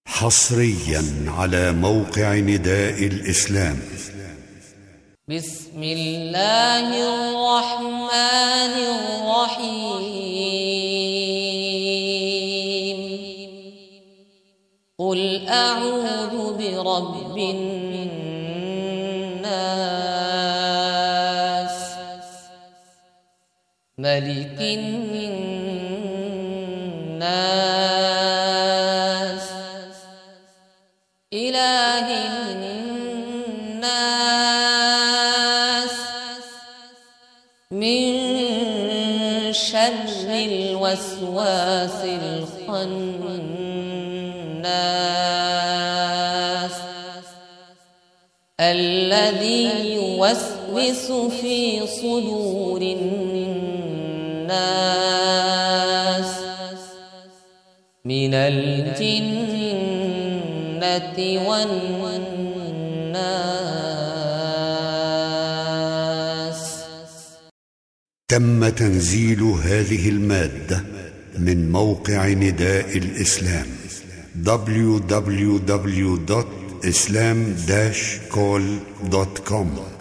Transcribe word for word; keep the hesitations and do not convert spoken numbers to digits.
حصريا على موقع نداء الإسلام. بسم الله الرحمن الرحيم. قل أعوذ برب الناس، ملك الناس، إله الناس، من شر الوسواس الخناس الذي يوسوس في صدور الناس من الجنة والناس. تم تنزيل هذه المادة من موقع نداء الإسلام دبليو دبليو دبليو دوت إسلام داش كول دوت كوم.